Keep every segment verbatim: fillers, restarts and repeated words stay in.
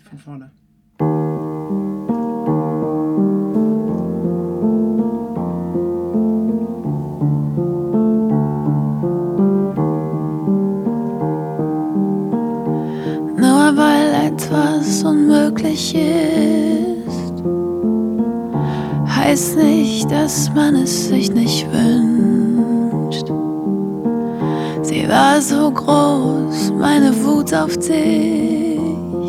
von vorne. Nur weil etwas unmöglich ist, heißt nicht, dass man es sich nicht wünscht. Sie war so groß, meine Wut auf dich,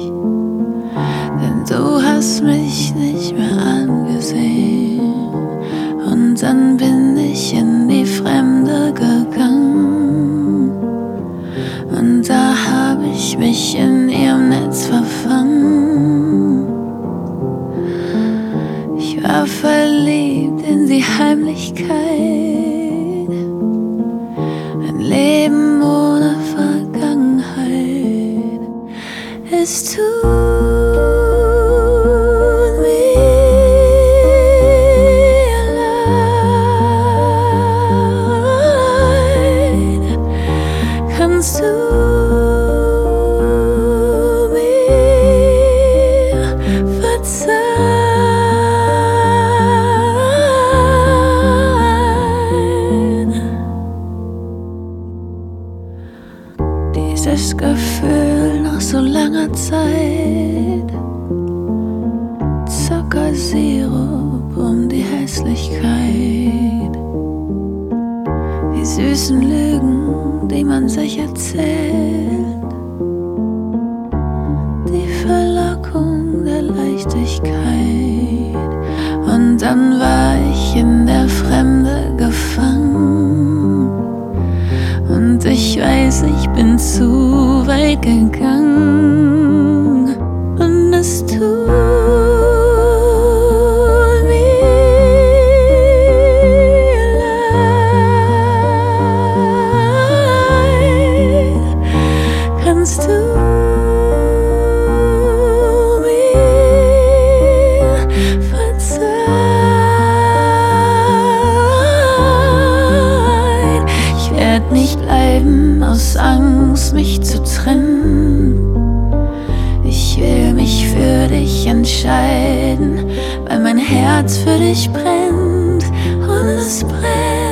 denn du hast mich nicht mehr angesehen. Und dann bin ich in die Fremde gegangen, und da hab ich mich in ihrem Netz verfangen. Ich war verliebt in die Heimlichkeit, ein Leben ohne Vergangenheit. Es tut mir leid. Kannst du mir verzeihen? Dieses Gefühl nach so langer Zeit, Zuckersirup um die Hässlichkeit, die süßen Lügen, die man sich erzählt, die Verlockung der Leichtigkeit. Und dann war ich in der Fremde gefangen, und ich weiß, ich bin zu weit gegangen. Und es tut mir leid. Kannst du mir verzeihen? Ich werd nicht bleiben aus Angst, mich zu trennen. Ich will mich für dich entscheiden, weil mein Herz für dich brennt, und es brennt.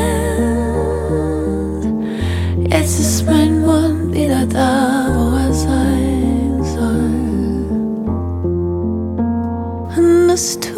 Jetzt ist mein Mund wieder da, wo er sein soll. Und es tut